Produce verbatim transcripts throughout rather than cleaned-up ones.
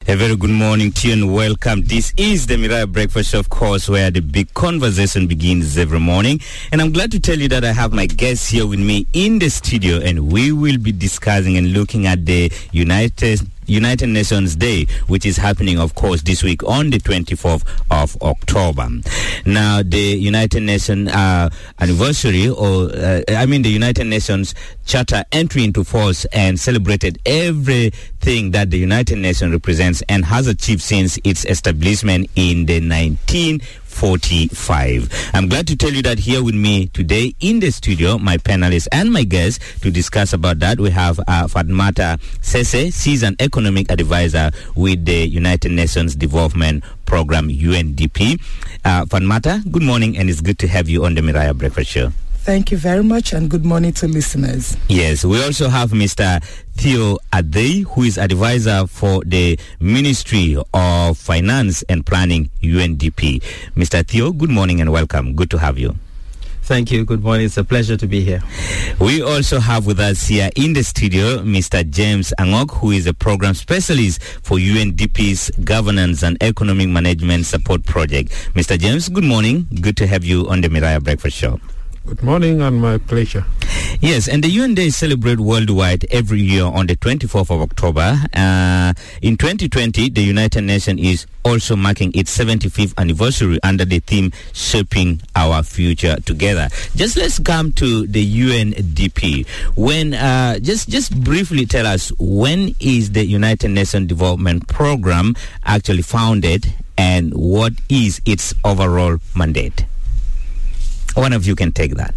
A very good morning to you and welcome. This is the Mirai Breakfast Show, of course, where the big conversation begins every morning. And I'm glad to tell you that I have my guests here with me in the studio, and we will be discussing and looking at the United United Nations Day, which is happening, of course, this week on the twenty-fourth of October. Now, the United Nations uh, anniversary, or uh, I mean the United Nations Charter entry into force and celebrated everything that the United Nations represents and has achieved since its establishment in the nineteen forty-five. I'm glad to tell you that here with me today in the studio, my panelists and my guests to discuss about that, we have uh, Fatmata Sese. She's an economic advisor with the United Nations Development Program, U N D P. Uh, Fatmata, good morning, and it's good to have you on the Mirai Breakfast Show. Thank you very much, and good morning to listeners. Yes, we also have Mister Theo Adey, who is advisor for the Ministry of Finance and Planning, U N D P. Mister Theo, good morning and welcome. Good to have you. Thank you. Good morning. It's a pleasure to be here. We also have with us here in the studio Mister James Angok, who is a program specialist for U N D P's Governance and Economic Management Support Project. Mister James, good morning. Good to have you on the Mirai Breakfast Show. Good morning, and my pleasure. Yes, and the U N Day is celebrated worldwide every year on the twenty-fourth of October. Uh, in twenty twenty, the United Nations is also marking its seventy-fifth anniversary under the theme Shaping Our Future Together. Just let's come to the U N D P. When uh, just just briefly tell us, when is the United Nations Development Program actually founded, and what is its overall mandate? One of you can take that.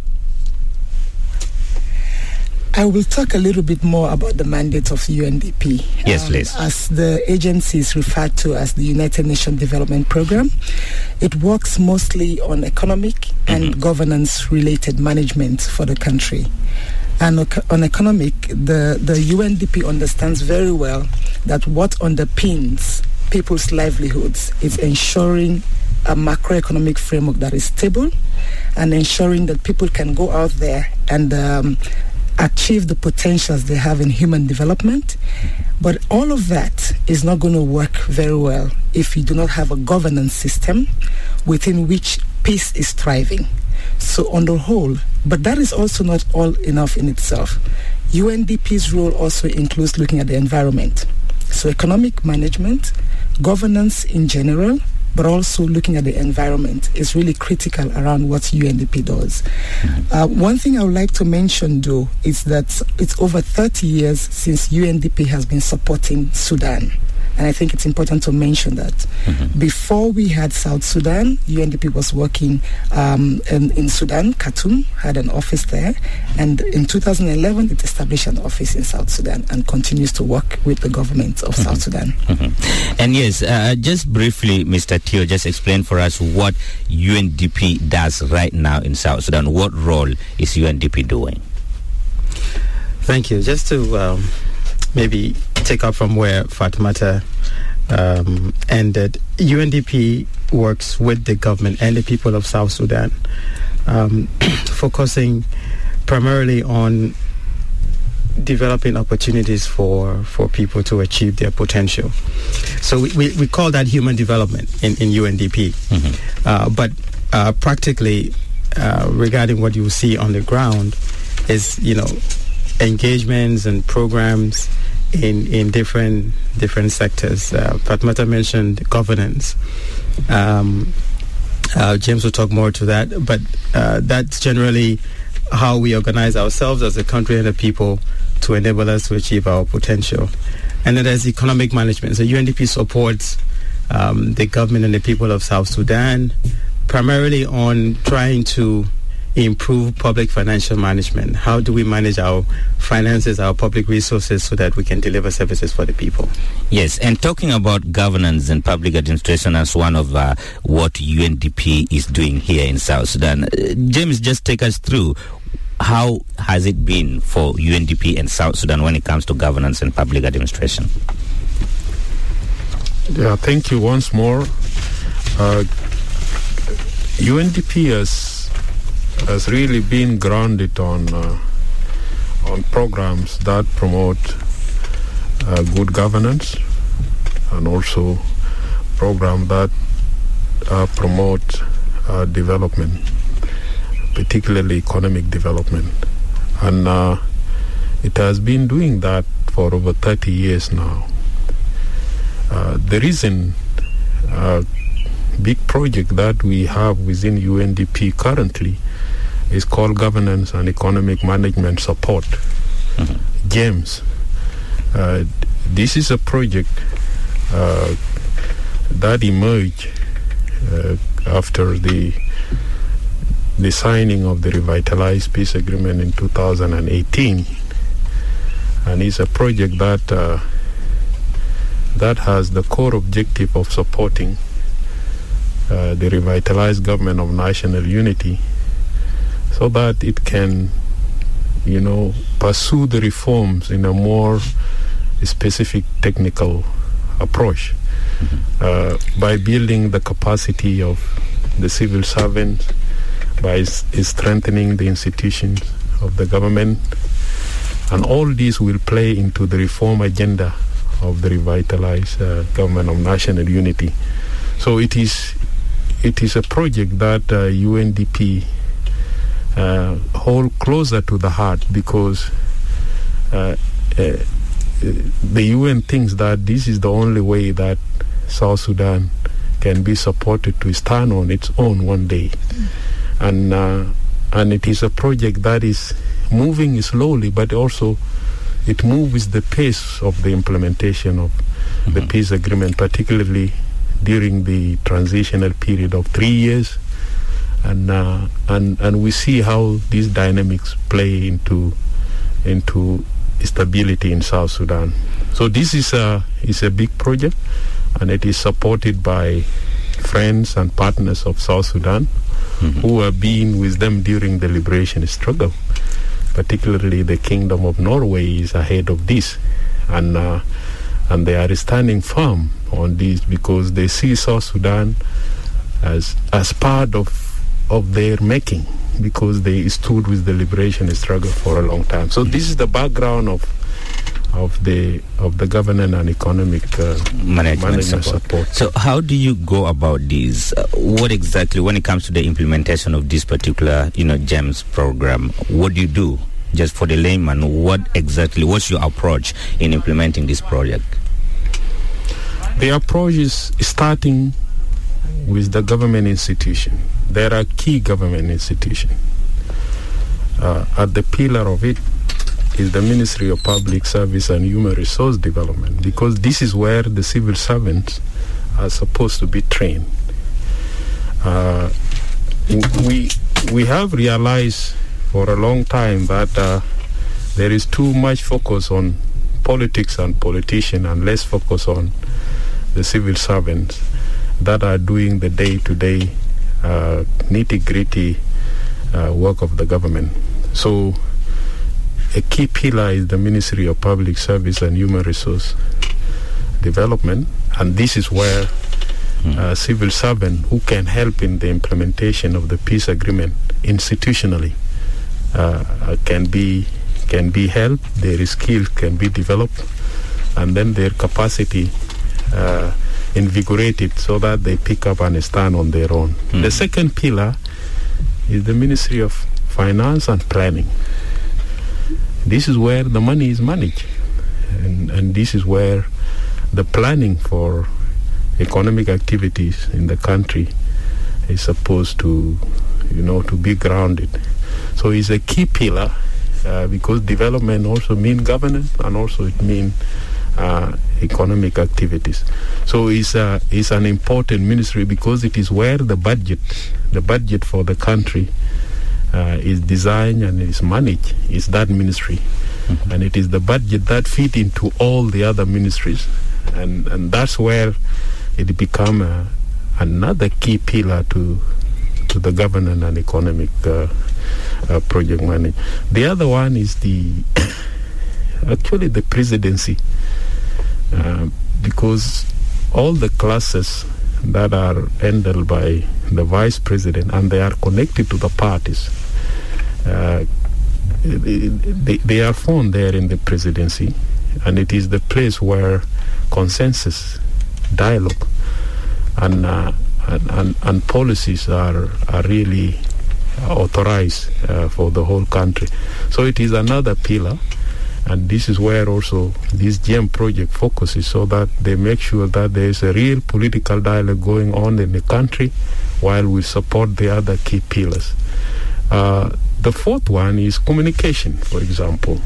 I will talk a little bit more about the mandate of U N D P. Yes, um, please. As the agency is referred to as the United Nations Development Program, it works mostly on economic mm-hmm. and governance-related management for the country. And on economic, the, the U N D P understands very well that what underpins people's livelihoods is ensuring a macroeconomic framework that is stable and ensuring that people can go out there and um, achieve the potentials they have in human development. But all of that is not going to work very well if you do not have a governance system within which peace is thriving. So on the whole, but that is also not all enough in itself. U N D P's role also includes looking at the environment. So economic management, governance in general, but also looking at the environment is really critical around what U N D P does. Mm-hmm. Uh, one thing I would like to mention, though, is that it's over thirty years since U N D P has been supporting Sudan. And I think it's important to mention that. Mm-hmm. Before we had South Sudan, U N D P was working um, in, in Sudan. Khartoum had an office there. And in two thousand eleven, it established an office in South Sudan and continues to work with the government of mm-hmm. South Sudan. Mm-hmm. And yes, uh, just briefly, Mister Theo, just explain for us what U N D P does right now in South Sudan. What role is U N D P doing? Thank you. Just to um, maybe take up from where Fatmata um, ended, U N D P works with the government and the people of South Sudan, um, focusing primarily on developing opportunities for, for people to achieve their potential. So we, we, we call that human development in, in U N D P. Mm-hmm. Uh, but uh, practically, uh, regarding what you see on the ground is, you know, engagements and programs in in different different sectors. Uh, Fatmata mentioned governance. Um, uh, James will talk more to that, but uh, that's generally how we organize ourselves as a country and a people to enable us to achieve our potential. And then there's economic management. So U N D P supports um, the government and the people of South Sudan, primarily on trying to improve public financial management. How do we manage our finances, our public resources, so that we can deliver services for the people? Yes, and talking about governance and public administration as one of uh, what U N D P is doing here in South Sudan, uh, James, just take us through how has it been for U N D P and South Sudan when it comes to governance and public administration? Yeah, thank you once more. Uh, U N D P has has really been grounded on uh, on programs that promote uh, good governance, also programs that uh, promote uh, development, particularly economic development. And uh, it has been doing that for over thirty years now. Uh, the reason uh, big project that we have within U N D P currently is called Governance and Economic Management Support, mm-hmm. GEMS. Uh, this is a project uh, that emerged uh, after the the signing of the Revitalized Peace Agreement in two thousand eighteen, and it's a project that uh, that has the core objective of supporting uh, the revitalized government of national unity, so that it can, you know, pursue the reforms in a more specific technical approach, mm-hmm. uh, by building the capacity of the civil servants, by s- strengthening the institutions of the government, and all these will play into the reform agenda of the revitalized uh, government of national unity. So it is it is a project that uh, U N D P uh, hold closer to the heart, because uh, uh, the U N thinks that this is the only way that South Sudan can be supported to stand on its own one day. Mm. And uh, and it is a project that is moving slowly, but also it moves with the pace of the implementation of mm-hmm. the peace agreement, particularly during the transitional period of three years. And uh, and and we see how these dynamics play into into stability in South Sudan. So this is a is a big project, and it is supported by friends and partners of South Sudan, mm-hmm. who have been with them during the liberation struggle. Particularly the Kingdom of Norway is ahead of this, and uh, and they are standing firm on this because they see South Sudan as as part of of their making, because they stood with the liberation struggle for a long time. So this is the background of of the of the governance and economic uh, management, management support. support. So how do you go about this? Uh, what exactly, when it comes to the implementation of this particular, you know, GEMS program, what do you do? Just for the layman, what exactly, what's your approach in implementing this project? The approach is starting with the government institution. There are key government institutions. Uh, at the pillar of it is the Ministry of Public Service and Human Resource Development, because this is where the civil servants are supposed to be trained. Uh, we we have realized for a long time that uh, there is too much focus on politics and politicians and less focus on the civil servants that are doing the day-to-day uh, nitty-gritty uh, work of the government. So a key pillar is the Ministry of Public Service and Human Resource Development, and this is where mm. uh, civil servants who can help in the implementation of the peace agreement institutionally uh, can be can be helped, their skills can be developed, and then their capacity uh, invigorated so that they pick up and stand on their own. Mm. The second pillar is the Ministry of Finance and Planning. This is where the money is managed, and, and this is where the planning for economic activities in the country is supposed to, you know, to be grounded. So it's a key pillar uh, because development also means governance, and also it means uh, economic activities. So it's uh, it's an important ministry because it is where the budget, the budget for the country uh, is designed and is managed. Is that ministry, mm-hmm. and it is the budget that fit into all the other ministries, and and that's where it become uh, another key pillar to to the governance and economic uh, uh, project money. The other one is the actually the presidency, uh, because all the classes that are handled by the vice president, and they are connected to the parties, uh, they, they are found there in the presidency, and it is the place where consensus dialogue, and uh, and, and and policies are are really authorized uh, for the whole country. So it is another pillar, and this is where also this GEM project focuses, so that they make sure that there is a real political dialogue going on in the country while we support the other key pillars. Uh, the fourth one is communication, for example.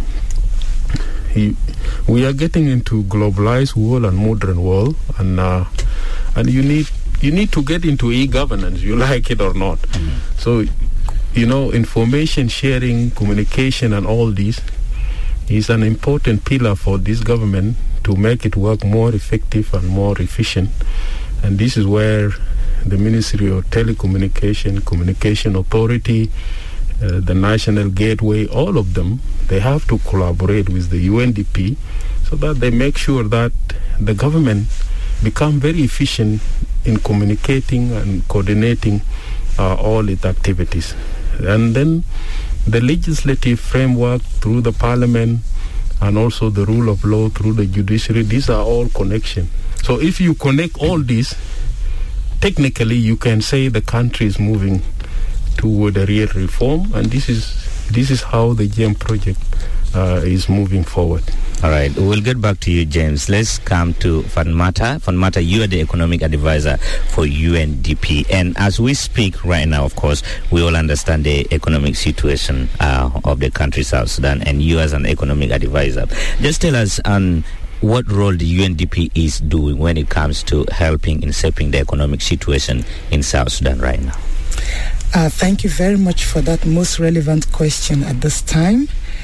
He, we are getting into globalized world and modern world, and uh, and you need you need to get into e-governance, you like it or not. Mm-hmm. So, you know, information sharing, communication, and all this is an important pillar for this government to make it work more effective and more efficient. And this is where the Ministry of Telecommunication, Communication Authority, uh, the National Gateway, all of them, they have to collaborate with the U N D P so that they make sure that the government become very efficient in communicating and coordinating uh, all its activities. And then the legislative framework through the parliament and also the rule of law through the judiciary, these are all connection. So if you connect all these, technically you can say the country is moving toward a real reform, and this is this is how the GEM project uh, is moving forward. All right, we'll get back to you, James. Let's come to Fatmata. Fatmata, you are the economic advisor for U N D P. And as we speak right now, of course, we all understand the economic situation uh, of the country, South Sudan, and you as an economic advisor. Just tell us um, what role the U N D P is doing when it comes to helping in shaping the economic situation in South Sudan right now. Uh, thank you very much for that most relevant question at this time.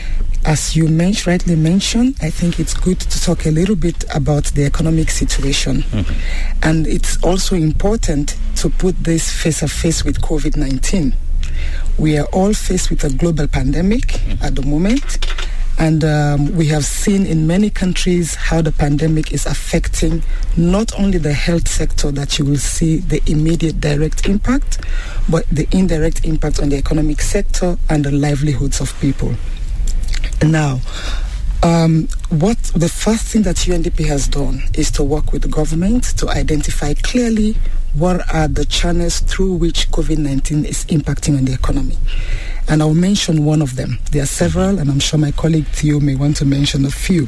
As you men- rightly mentioned, I think it's good to talk a little bit about the economic situation. Mm-hmm. And it's also important to put this face to face with covid nineteen. We are all faced with a global pandemic mm-hmm. at the moment. And um, we have seen in many countries how the pandemic is affecting not only the health sector, that you will see the immediate direct impact, but the indirect impact on the economic sector and the livelihoods of people. Now, um, what the first thing that U N D P has done is to work with the government to identify clearly what are the channels through which covid nineteen is impacting on the economy. And I'll mention one of them. There are several, and I'm sure my colleague Theo may want to mention a few.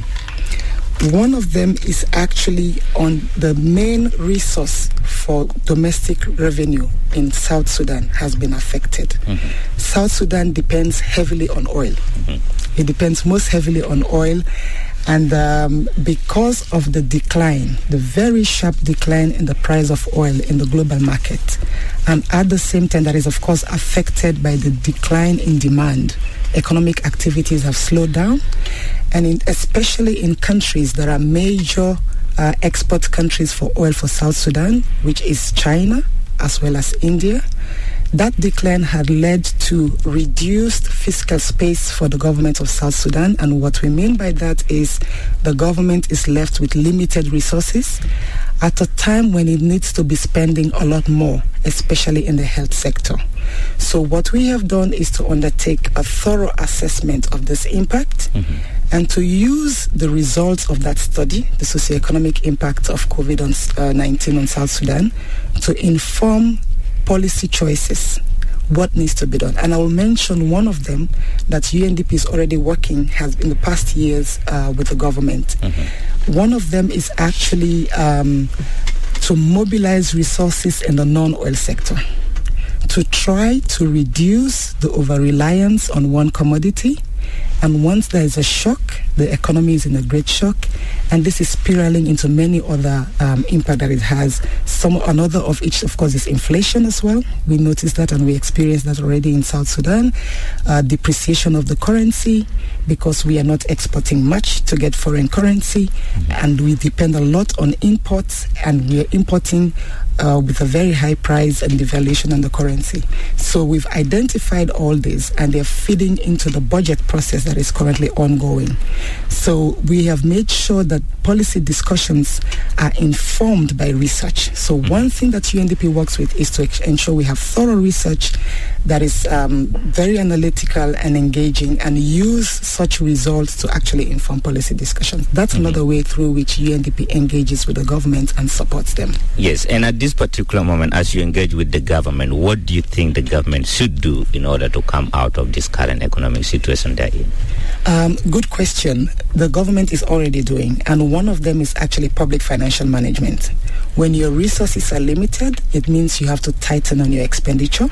One of them is actually on the main resource for domestic revenue in South Sudan has been affected. Mm-hmm. South Sudan depends heavily on oil. Mm-hmm. It depends most heavily on oil. And um, because of the decline, the very sharp decline in the price of oil in the global market, and at the same time that is, of course, affected by the decline in demand, economic activities have slowed down. And in, especially in countries that are major uh, export countries for oil for South Sudan, which is China as well as India, that decline had led to reduced fiscal space for the government of South Sudan. And what we mean by that is the government is left with limited resources at a time when it needs to be spending a lot more, especially in the health sector. So what we have done is to undertake a thorough assessment of this impact mm-hmm. and to use the results of that study, the socioeconomic impact of covid nineteen on South Sudan, to inform policy choices, what needs to be done. And I will mention one of them that U N D P is already working, has in the past years uh, with the government. Mm-hmm. One of them is actually um, to mobilize resources in the non-oil sector, to try to reduce the over-reliance on one commodity. And once there is a shock, the economy is in a great shock, and this is spiraling into many other um, impact that it has. Some another of each, of course, is inflation as well. We noticed that, and we experienced that already in South Sudan. Uh, depreciation of the currency, because we are not exporting much to get foreign currency, mm-hmm. and we depend a lot on imports, and we are importing uh, with a very high price and devaluation on the currency. So we've identified all this, and they're feeding into the budget process that is currently ongoing. So we have made sure that policy discussions are informed by research. So one thing that U N D P works with is to ex- ensure we have thorough research that is um, very analytical and engaging, and use such results to actually inform policy discussions. That's mm-hmm. another way through which U N D P engages with the government and supports them. Yes, and at this particular moment, as you engage with the government, what do you think the government should do in order to come out of this current economic situation they're in? Um, good question. The government is already doing, and one of them is actually public financial management. When your resources are limited, it means you have to tighten on your expenditure,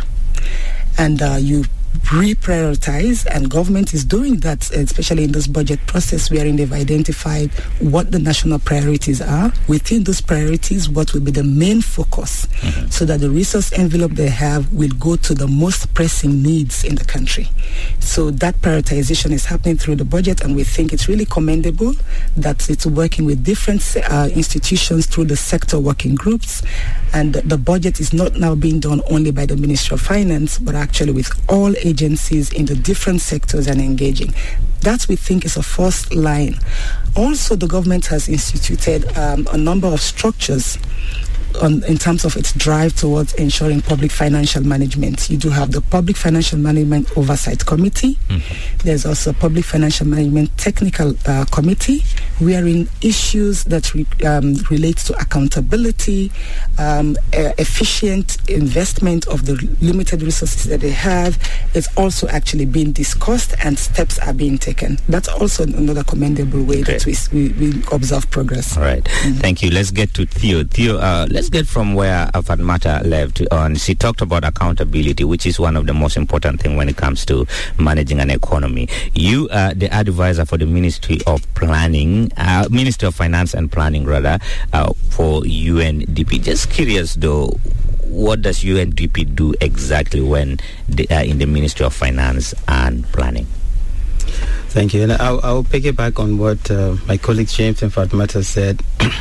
and uh, you reprioritize, and government is doing that, especially in this budget process wherein they've identified what the national priorities are. Within those priorities, what will be the main focus, mm-hmm. so that the resource envelope they have will go to the most pressing needs in the country. So that prioritization is happening through the budget, and we think it's really commendable that it's working with different uh, institutions through the sector working groups, and the budget is not now being done only by the Ministry of Finance, but actually with all agencies in the different sectors and engaging. That, we think, is a first line. Also, the government has instituted um, a number of structures on, in terms of its drive towards ensuring public financial management. You do have the Public Financial Management Oversight Committee. Mm-hmm. There's also a Public Financial Management Technical uh, Committee, wherein issues that re, um, relate to accountability, um, uh, efficient investment of the limited resources that they have, is also actually being discussed, and steps are being taken. That's also another commendable way Great. that we, we, we observe progress. All right. Mm-hmm. Thank you. Let's get to Theo. Theo, uh, let's get from where Fatmata left on. She talked about accountability, which is one of the most important things when it comes to managing an economy. You are the advisor for the Ministry of Planning, uh, Ministry of Finance and Planning, rather, uh, for U N D P. Just curious, though, what does U N D P do exactly when they are in the Ministry of Finance and Planning? Thank you. And I'll, I'll piggyback on what uh, my colleagues James and Fatmata said.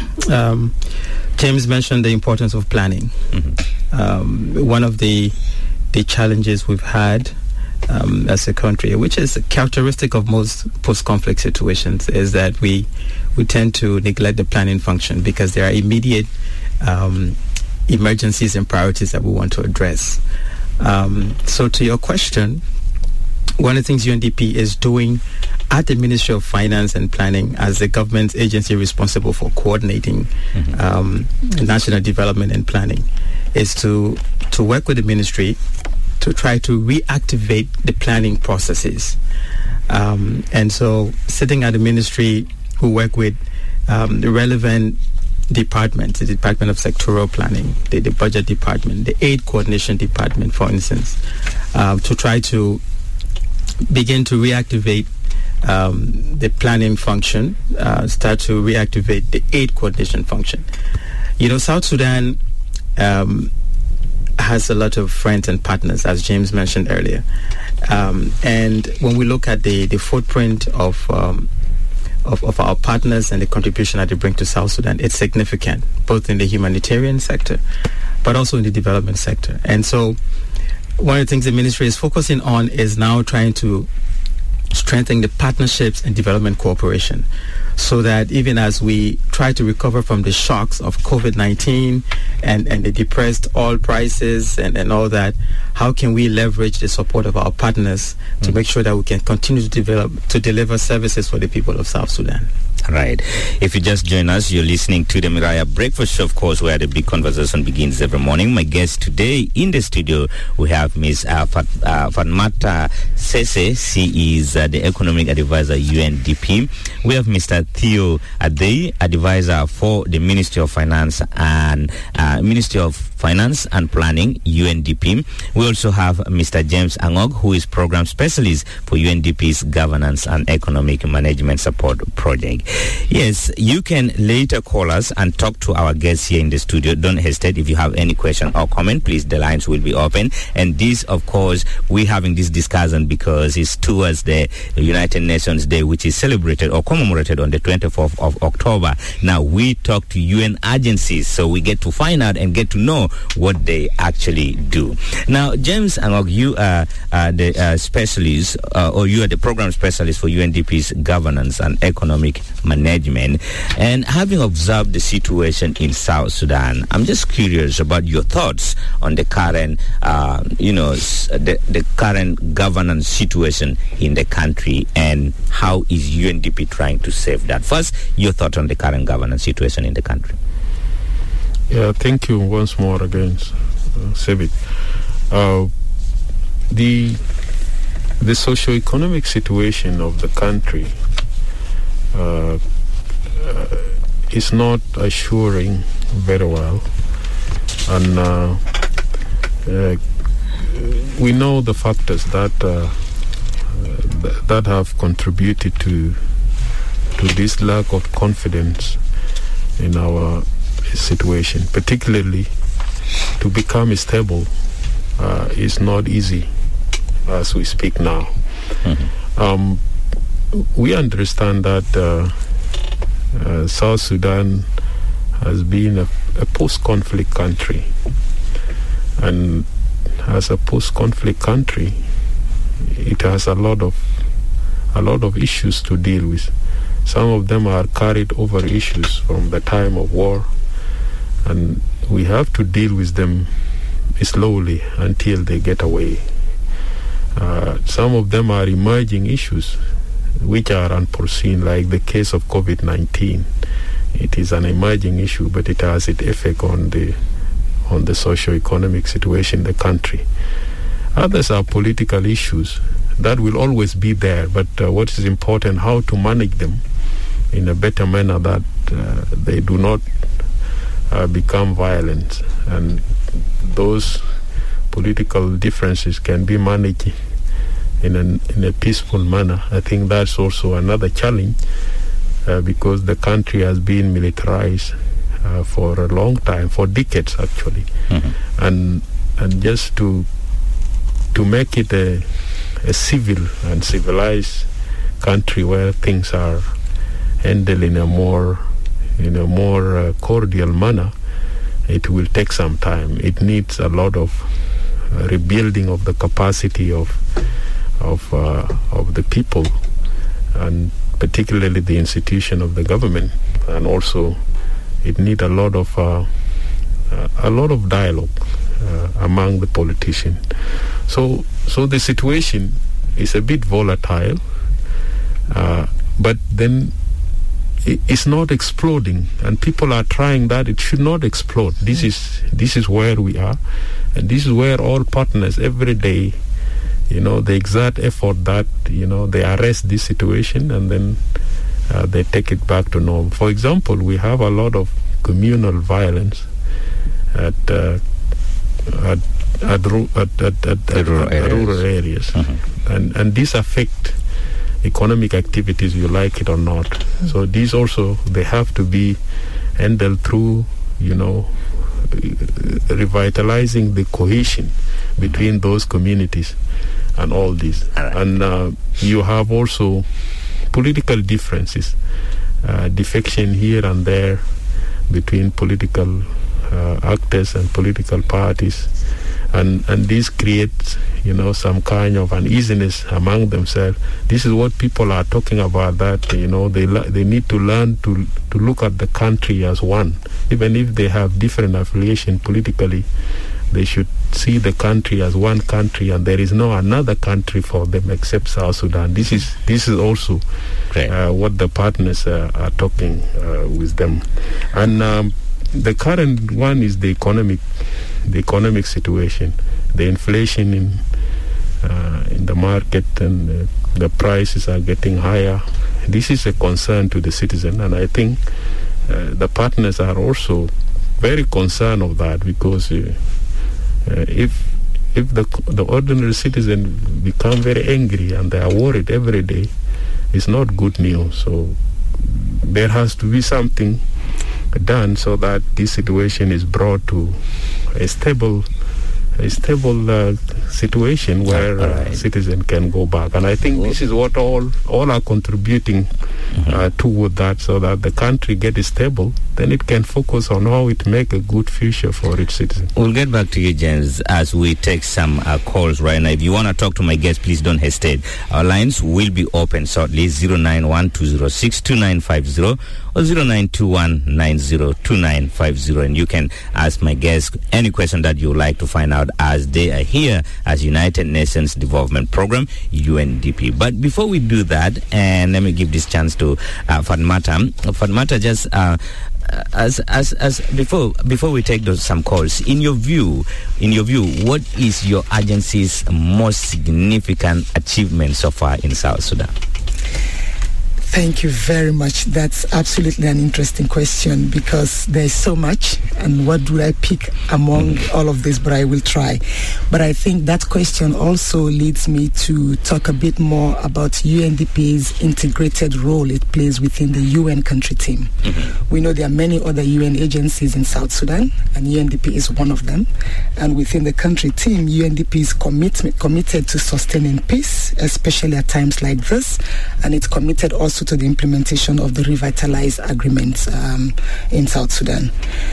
um, James mentioned the importance of planning. Mm-hmm. Um, one of the the challenges we've had um, as a country, which is a characteristic of most post-conflict situations, is that we we tend to neglect the planning function because there are immediate um, emergencies and priorities that we want to address. Um, so to your question, one of the things U N D P is doing at the Ministry of Finance and Planning, as the government agency responsible for coordinating mm-hmm. um, national development and planning, is to to work with the ministry to try to reactivate the planning processes. Um, and so sitting at the ministry, who work with um, the relevant departments, the Department of Sectoral Planning, the, the Budget Department, the Aid Coordination Department, for instance, uh, to try to begin to reactivate um, the planning function, uh, start to reactivate the aid coordination function. You know, South Sudan um, has a lot of friends and partners, as James mentioned earlier. Um, and when we look at the, the footprint of, um, of of our partners and the contribution that they bring to South Sudan, it's significant, both in the humanitarian sector, but also in the development sector. And so one of the things the ministry is focusing on is now trying to strengthen the partnerships and development cooperation, so that even as we try to recover from the shocks of COVID nineteen and, and the depressed oil prices and, and all that, how can we leverage the support of our partners to mm. make sure that we can continue to develop, to deliver services for the people of South Sudan? Right. If you just join us, you're listening to the Miraya Breakfast Show, of course, where the big conversation begins every morning. My guest today in the studio, we have Miz Uh, Fat, uh, Fatmata Sese. She is uh, the Economic Advisor, U N D P. We have Mister Theo Adey, Advisor for the Ministry of Finance and uh, Ministry of Finance and Planning, U N D P. We also have Mister James Angog, who is Program Specialist for U N D P's Governance and Economic Management Support Project. Yes, you can later call us and talk to our guests here in the studio. Don't hesitate. If you have any question or comment, please, the lines will be open. And this, of course, we're having this discussion because it's towards the United Nations Day, which is celebrated or commemorated on the twenty-fourth of October. Now, we talk to U N agencies, so we get to find out and get to know what they actually do. Now, James Angog, you are uh, the uh, specialist, uh, or you are the program specialist for U N D P's governance and economic management. And having observed the situation in South Sudan, I'm just curious about your thoughts on the current, uh, you know, the, the current governance situation in the country, and how is U N D P trying to save that? First, your thought on the current governance situation in the country. Yeah, thank you once more again, uh, Sebit. Uh, the the socio-economic situation of the country uh, uh, is not assuring very well, and uh, uh, we know the factors that uh, th- that have contributed to to this lack of confidence in our situation, particularly to become stable uh, is not easy as we speak now. Mm-hmm. Um, we understand that uh, uh, South Sudan has been a, a post-conflict country, and as a post-conflict country, it has a lot of a lot of issues to deal with. Some of them are carried over issues from the time of war, and we have to deal with them slowly until they get away. Uh, some of them are emerging issues which are unforeseen, like the case of COVID nineteen. It is an emerging issue, but it has its effect on the on the socio-economic situation in the country. Others are political issues that will always be there, but uh, what is important, how to manage them in a better manner that uh, they do not uh, become violent, and those political differences can be managed in, an, in a peaceful manner. I think that's also another challenge uh, because the country has been militarized uh, for a long time, for decades actually, mm-hmm. and and just to to make it a, a civil and civilized country where things are handled in a more in a more uh, cordial manner, it will take some time. It needs a lot of uh, rebuilding of the capacity of of uh, of the people, and particularly the institution of the government, and also it needs a lot of uh, a lot of dialogue uh, among the politicians. So so the situation is a bit volatile, uh, but then it's not exploding, and people are trying that it should not explode. This is this is where we are, and this is where all partners every day, you know, they exert effort that, you know, they arrest this situation and then uh, they take it back to normal. For example, we have a lot of communal violence at uh, at at, ru- at, at, at, at rural at areas, rural areas. Mm-hmm. and and this affect economic activities, you like it or not. Mm-hmm. So these also, they have to be handled through, you know, revitalizing the cohesion between those communities and all this. All right. And uh, you have also political differences, uh, defection here and there between political uh, actors and political parties, and and this creates, you know, some kind of uneasiness among themselves. This is what people are talking about, that, you know, they la- they need to learn to to look at the country as one. Even if they have different affiliation politically, they should see the country as one country, and there is no another country for them except South Sudan. This is this is also uh, what the partners uh, are talking uh, with them. And um, the current one is the economic the economic situation, the inflation in uh, in the market, and uh, the prices are getting higher. This is a concern to the citizen, and I think uh, the partners are also very concerned of that, because uh, uh, if if the the ordinary citizen become very angry and they are worried every day, it's not good news. So there has to be something done so that this situation is brought to a stable a stable uh, situation where right. uh, citizens can go back. And I think this is what all all are contributing mm-hmm. uh, toward that, so that the country gets stable, then it can focus on how it make a good future for its citizens. We'll get back to you, James, as we take some uh, calls right now. If you want to talk to my guest, please don't hesitate. Our lines will be open shortly, zero nine one two zero six two nine five zero or zero nine two one nine zero two nine five zero, and you can ask my guest any question that you would like to find out as they are here as United Nations Development Program, U N D P. But before we do that, and let me give this chance to uh, Fatmata. Fatmata, just uh, as as as before before we take those some calls, in your view, in your view, what is your agency's most significant achievement so far in South Sudan? Thank you very much. That's absolutely an interesting question, because there's so much, and what do I pick among all of this, but I will try. But I think that question also leads me to talk a bit more about U N D P's integrated role it plays within the U N country team. Mm-hmm. We know there are many other U N agencies in South Sudan, and U N D P is one of them. And within the country team, U N D P is commitment, committed to sustaining peace, especially at times like this, and it's committed also to the implementation of the Revitalize Agreement um, in South Sudan.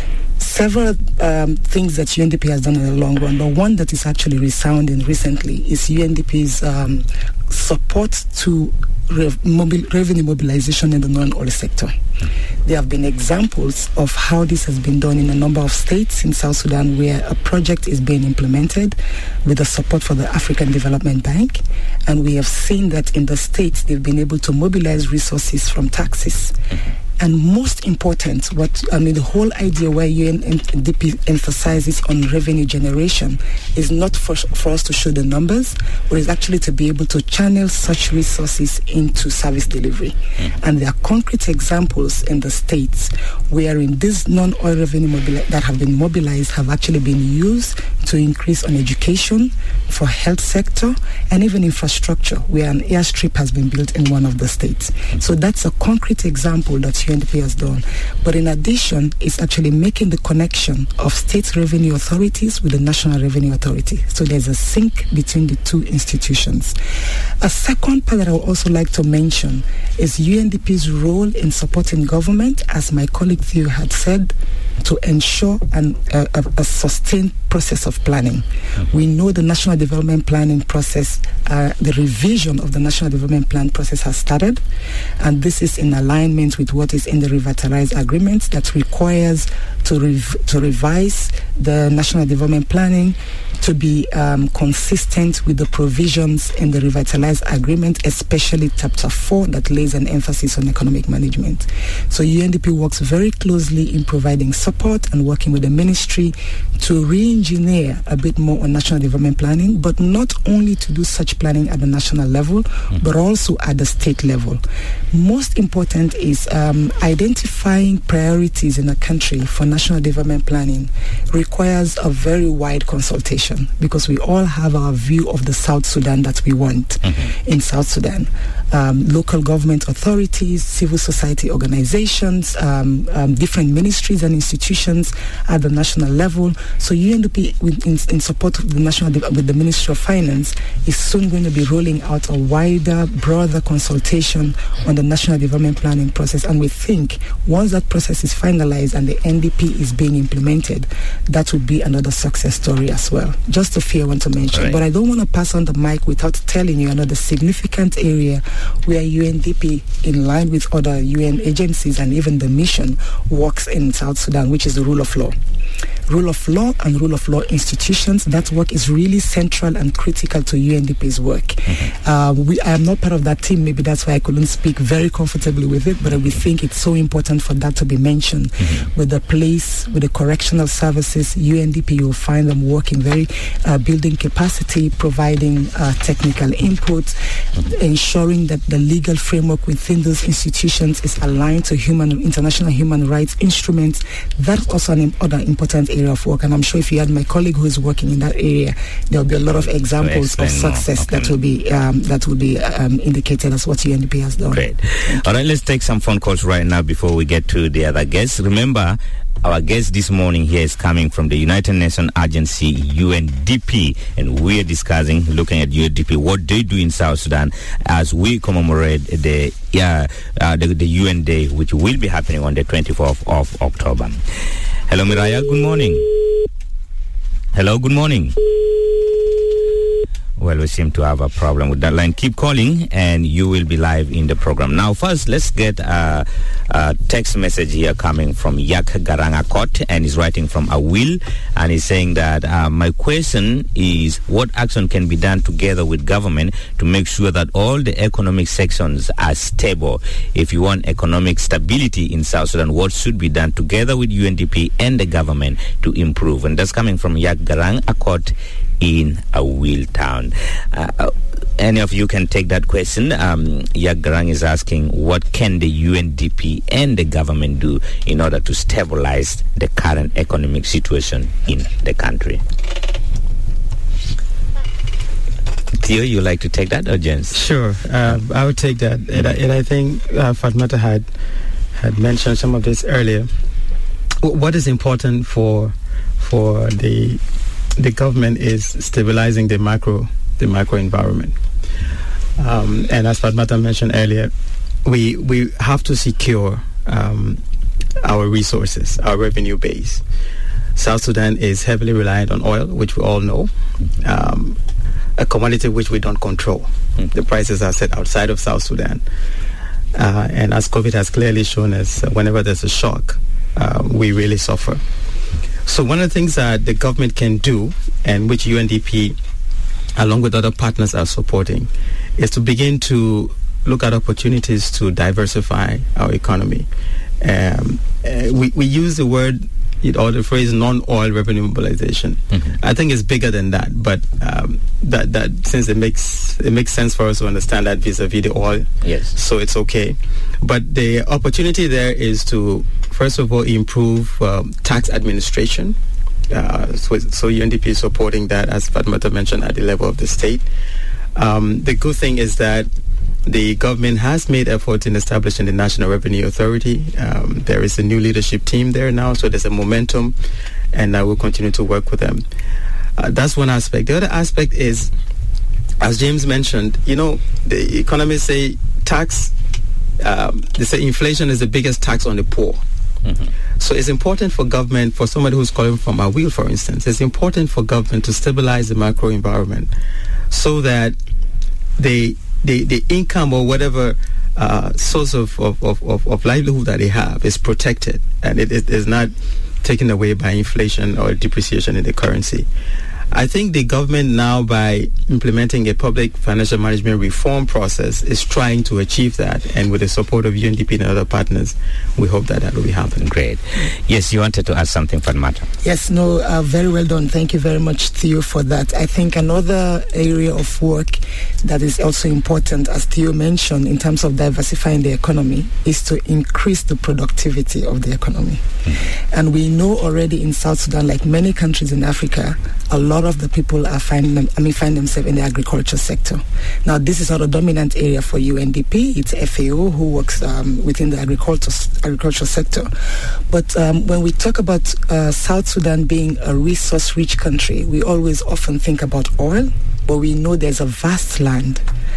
Several um, things that U N D P has done in the long run, but one that is actually resounding recently is U N D P's um, support to rev- mobil- revenue mobilization in the non-oil sector. There have been examples of how this has been done in a number of states in South Sudan, where a project is being implemented with the support for the African Development Bank, and we have seen that in the states they've been able to mobilize resources from taxes. And most important, what I mean, the whole idea where U N D P emphasizes on revenue generation is not for, for us to show the numbers, but is actually to be able to channel such resources into service delivery. Mm-hmm. And there are concrete examples in the states wherein these non-oil revenue mobili- that have been mobilized have actually been used to increase on education, for health sector, and even infrastructure, where an airstrip has been built in one of the states. Mm-hmm. So that's a concrete example that U N D P has done. But in addition, it's actually making the connection of state revenue authorities with the National Revenue Authority. So there's a sync between the two institutions. A second part that I would also like to mention is U N D P's role in supporting government, as my colleague Theo had said, to ensure an, a, a, a sustained process of planning. Mm-hmm. We know the National Development Planning process, uh, the revision of the National Development Plan process has started, and this is in alignment with what is in the Revitalize Agreement that requires to, rev- to revise the National Development Planning to be um, consistent with the provisions in the Revitalize Agreement, especially Chapter four that lays an emphasis on economic management. So U N D P works very closely in providing support and working with the ministry to re-engineer a bit more on national development planning, but not only to do such planning at the national level, mm-hmm. but also at the state level. Most important is um, identifying priorities in a country for national development planning requires a very wide consultation, because we all have our view of the South Sudan that we want mm-hmm. in South Sudan. Um, local government authorities, civil society organizations, um, um, different ministries and institutions at the national level. So U N D P, in, in support of the national de- with the Ministry of Finance, is soon going to be rolling out a wider, broader consultation on the national development planning process. And we think once that process is finalized and the N D P is being implemented, that would be another success story as well. Just a few I want to mention, right. But I don't want to pass on the mic without telling you another significant area where U N D P, in line with other U N agencies and even the mission, works in South Sudan, which is the rule of law. Rule of law and rule of law institutions, that work is really central and critical to U N D P's work. Mm-hmm. Uh, we, I am not part of that team, maybe that's why I couldn't speak very comfortably with it, but we think it's so important for that to be mentioned. Mm-hmm. With the police, with the correctional services, U N D P, you'll find them working very, uh, building capacity, providing uh, technical input, mm-hmm. ensuring that the legal framework within those institutions is aligned to human international human rights instruments. That's also an other important area area of work. And I'm sure if you had my colleague who is working in that area, there will be a lot of examples of success okay. that will be um, that will be um, indicated as what U N D P has done. Great. All right, let's take some phone calls right now before we get to the other guests. Remember, our guest this morning here is coming from the United Nations Agency, U N D P, and we are discussing, looking at U N D P, what they do in South Sudan as we commemorate the yeah uh, the, the U N Day, which will be happening on the twenty-fourth of October. Hello, Miraya. Good morning. Hello. Good morning. Well, we seem to have a problem with that line. Keep calling and you will be live in the program. Now, first, let's get a, a text message here coming from Yak Garangakot, and he's writing from Awil, and he's saying that uh, my question is what action can be done together with government to make sure that all the economic sections are stable? If you want economic stability in South Sudan, what should be done together with U N D P and the government to improve? And that's coming from Yak Garangakot in Awil town. Uh, any of you can take that question. Um, Yagrang is asking, what can the U N D P and the government do in order to stabilize the current economic situation in the country? Theo, you like to take that, or Jens? Sure, uh, I would take that. And I, and I think uh, Fatmata had had mentioned some of this earlier. W- what is important for for the the government is stabilizing the macro the macro environment. Um, and as Fatmata mentioned earlier, we we have to secure um, our resources, our revenue base. South Sudan is heavily reliant on oil, which we all know, um, a commodity which we don't control. Mm. The prices are set outside of South Sudan. Uh, and as COVID has clearly shown us, uh, whenever there's a shock, uh, we really suffer. So one of the things that the government can do, and which U N D P, along with other partners, are supporting, is to begin to look at opportunities to diversify our economy. Um, uh, we, we use the word or the phrase non-oil revenue mobilization. Mm-hmm. I think it's bigger than that, but um, that that since it makes it makes sense for us to understand that vis-a-vis the oil, yes. So it's okay. But the opportunity there is to, first of all, improve um, tax administration. Uh, so, so U N D P is supporting that, as Fatmata mentioned, at the level of the state. Um, the good thing is that the government has made efforts in establishing the National Revenue Authority. Um, there is a new leadership team there now, so there's a momentum, and I will continue to work with them. Uh, that's one aspect. The other aspect is, as James mentioned, you know, the economists say tax, um, they say inflation is the biggest tax on the poor. Mm-hmm. So it's important for government, for somebody who's calling from our wheel, for instance, it's important for government to stabilize the macro environment so that they The, the income or whatever uh, source of, of, of, of livelihood that they have is protected, and it, it is not taken away by inflation or depreciation in the currency. I think the government now, by implementing a public financial management reform process, is trying to achieve that, and with the support of U N D P and other partners, we hope that that will be happening. Great. Yes, you wanted to ask something, Fatmata. Yes, no, uh, very well done. Thank you very much, Theo, for that. I think another area of work that is also important, as Theo mentioned, in terms of diversifying the economy, is to increase the productivity of the economy. Mm-hmm. And we know already in South Sudan, like many countries in Africa, a lot of the people are finding them, I mean, find themselves in the agriculture sector. Now, this is not a dominant area for U N D P. It's F A O who works um, within the agriculture agriculture sector. But um, when we talk about uh, South Sudan being a resource-rich country, we always often think about oil, but we know there's a vast land.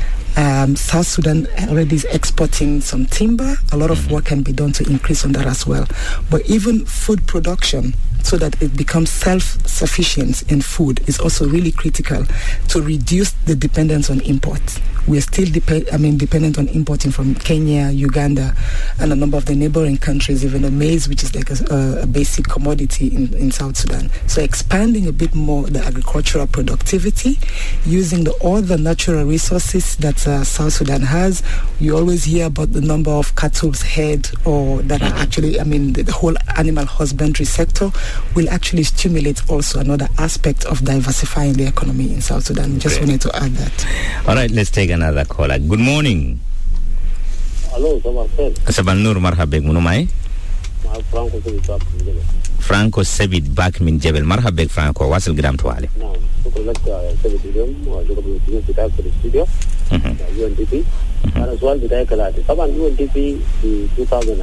Um, South Sudan already is exporting some timber. A lot of work can be done to increase on that as well. But even food production, so that it becomes self-sufficient in food, is also really critical to reduce the dependence on imports. We are still dep- I mean, dependent on importing from Kenya, Uganda, and a number of the neighboring countries, even the maize, which is like a, a basic commodity in, in South Sudan. So expanding a bit more the agricultural productivity, using the, all the natural resources that uh, South Sudan has. You always hear about the number of cattle's head, or that are actually, I mean, the, the whole animal husbandry sector will actually stimulate also another aspect of diversifying the economy in South Sudan. Just Great. wanted to add that. All right, let's take another caller. Good morning. Hello, Sabar. Sabar Nur, marhaba, munumai. Franco Sebit back min Jebel. Marhaba Franco, wasil gidam tuwale. نعم شكرا لك سيد اليوم وشكرا للجميع بتاعك في الاستوديو يو ان دي بي. أنا سؤال بتاعي كالآتي طبعا يو ان دي بي في two thousand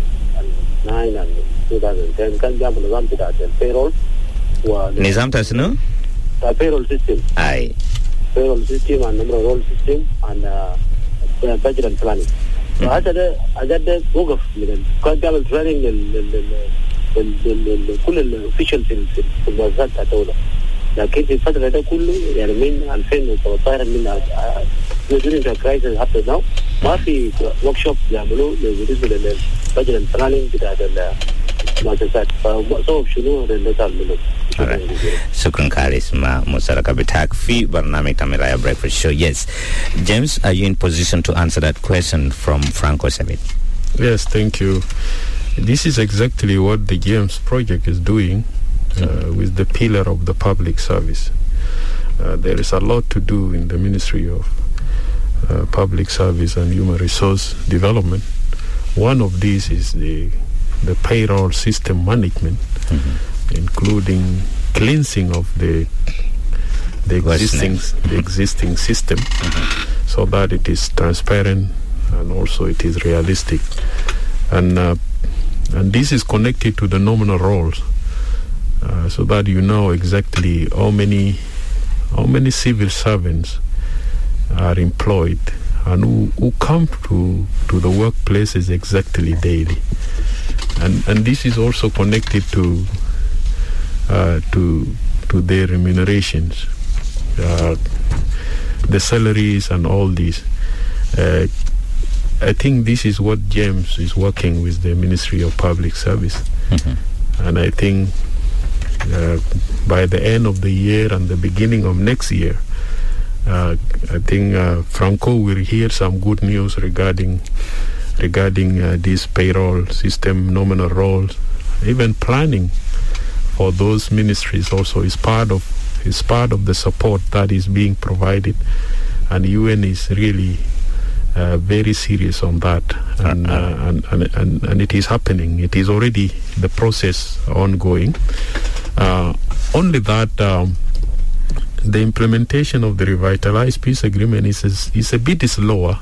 nine and twenty ten كان بيعمل نظام بتاع البيرول و نظام تاسنو؟ البيرول سيستم. أي. payroll system and number role system and uh, budget and planning. فهذا ده هذا ده وقف من كان بيعمل training لل لل لل كل الofficials في في المؤسسات الدولة. لكن في الفترة ده كله يعني من ألفين وثلاثة عشر من during the crisis حتى now ما في workshop بيعملوه بالنسبة للبudget and planning بتاع المؤسسات. فسبب شنو النتائج منه؟ Shukran Karis ma Musaraka Bitak fi Barnamik Tamiraya Breakfast Show. Yes. James, are you in position to answer that question from Franco Sebit? Yes, thank you. This is exactly what the James project is doing uh, mm-hmm. with the pillar of the public service. Uh, there is a lot to do in the Ministry of uh, Public Service and Human Resource Development. One of these is the the payroll system management. Mm-hmm. Including cleansing of the the existing the existing system, mm-hmm. so that it is transparent and also it is realistic, and uh, and this is connected to the nominal roles, uh, so that you know exactly how many how many civil servants are employed and who, who come to to the workplaces exactly daily, and and this is also connected to. Uh, to to their remunerations, uh, the salaries and all these. Uh, I think this is what James is working with the Ministry of Public Service. Mm-hmm. And I think uh, by the end of the year and the beginning of next year, uh, I think uh, Franco will hear some good news regarding regarding uh, this payroll system, nominal roles, even planning for those ministries also is part of is part of the support that is being provided, and U N is really uh, very serious on that, and, uh, and, and and and it is happening. It is already the process ongoing. Uh, only that um, the implementation of the revitalized peace agreement is is, is a bit slower,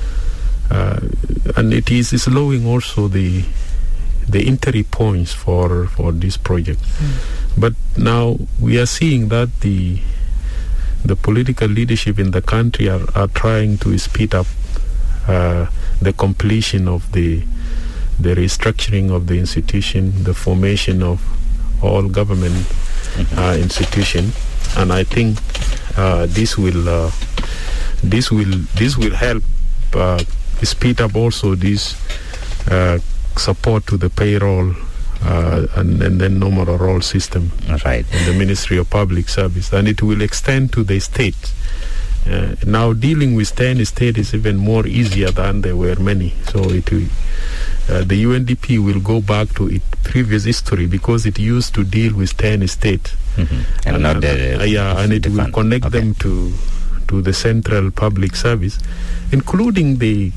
uh, and it is slowing also the. the entry points for for this project. Mm. But now we are seeing that the the political leadership in the country are, are trying to speed up uh, the completion of the the restructuring of the institution, the formation of all government mm-hmm. uh, institution, and I think uh, this will uh, this will this will help uh, speed up also this uh, support to the payroll uh, and, and then nominal roll system right. in the Ministry of Public Service, and it will extend to the states. Uh, now dealing with ten states is even more easier than there were many, so it will, uh, the U N D P will go back to its previous history because it used to deal with ten states, mm-hmm. and, and not the, uh, yeah, and it will fund. connect okay. them to to the central public service, including the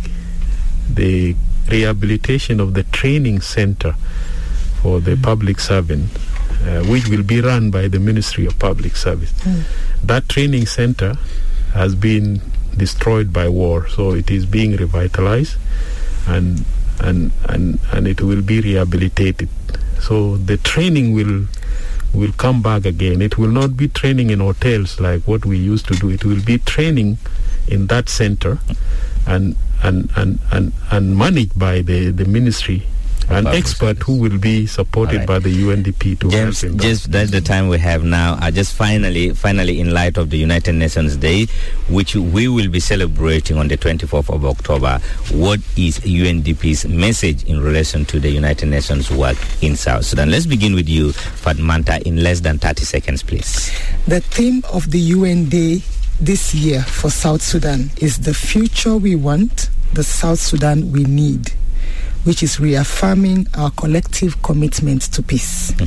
the rehabilitation of the training center for the mm. public servant, uh, which will be run by the Ministry of Public Service. Mm. That training center has been destroyed by war, so it is being revitalized and and and and it will be rehabilitated. So the training will will come back again. It will not be training in hotels like what we used to do. It will be training in that center and and and and, and managed by the, the ministry, an expert who will be supported right. by the U N D P to James, help in that. Just that's the time we have now. Uh, just finally, finally, in light of the United Nations Day, which we will be celebrating on the twenty-fourth of October, what is U N D P's message in relation to the United Nations work in South Sudan? Let's begin with you, Fatmata, in less than thirty seconds, please. The theme of the U N Day this year for South Sudan is the future we want, the South Sudan we need, which is reaffirming our collective commitment to peace. Mm.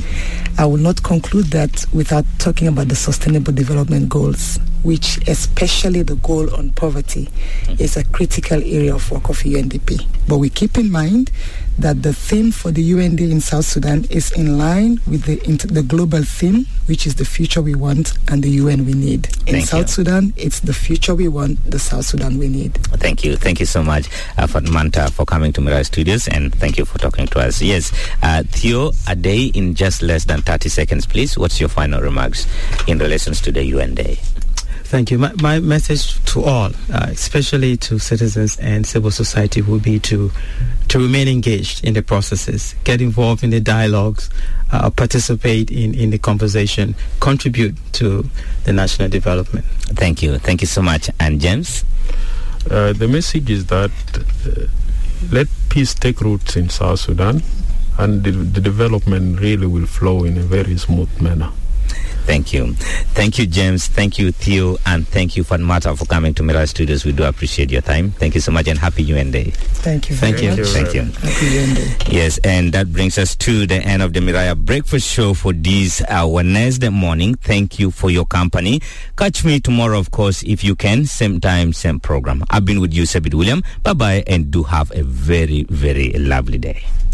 I will not conclude that without talking about the Sustainable Development Goals, which especially the goal on poverty is a critical area of work of U N D P. But we keep in mind that the theme for the U N D in South Sudan is in line with the the global theme, which is the future we want and the U N we need. In Thank South you. Sudan, it's the future we want, the South Sudan we need. Thank you. Thank you so much, uh, Fatmata, for coming to Mirai Studios, and thank you for talking to us. Yes, uh, Theo, a day in just less than thirty seconds, please. What's your final remarks in relation to the U N Day? Thank you. My, my message to all, uh, especially to citizens and civil society, would be to to remain engaged in the processes, get involved in the dialogues, uh, participate in, in the conversation, contribute to the national development. Thank you. Thank you so much. And James? Uh, the message is that uh, let peace take roots in South Sudan, and the, the development really will flow in a very smooth manner. Thank you. Thank you, James. Thank you, Theo. And thank you, Fatmata, for coming to Mirai Studios. We do appreciate your time. Thank you so much, and happy U N Day. Thank you Thank very you. much. Thank you. Happy U N Day. Yes, and that brings us to the end of the Mirai Breakfast Show for this uh, Wednesday morning. Thank you for your company. Catch me tomorrow, of course, if you can. Same time, same program. I've been with you, Sabit William. Bye-bye, and do have a very, very lovely day.